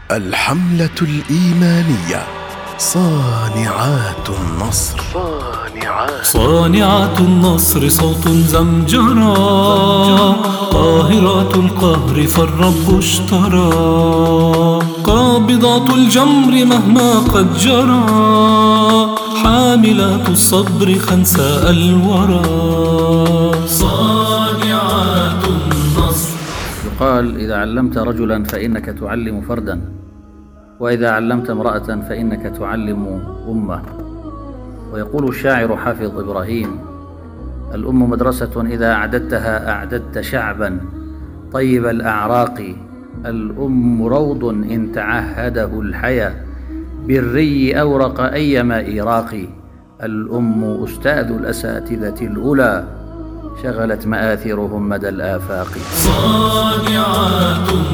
الحملة الإيمانية صانعات النصر. صانعات النصر صوت زمجرى، قاهرات القهر فالرب اشترى، قابضات الجمر مهما قد جرى، حاملات الصبر خنساء الورى. صانعات النصر. يقال: إذا علمت رجلا فإنك تعلم فردا، وإذا علمت امرأة فإنك تعلم أمة. ويقول الشاعر حافظ إبراهيم: الأم مدرسة إذا أعددتها أعددت شعبا طيب الأعراق. الأم روض إن تعهده الحيا بالري أورق أيما إيراق. الأم أستاذ الأساتذة الأولى شغلت مآثرهم مدى الآفاق. صانعات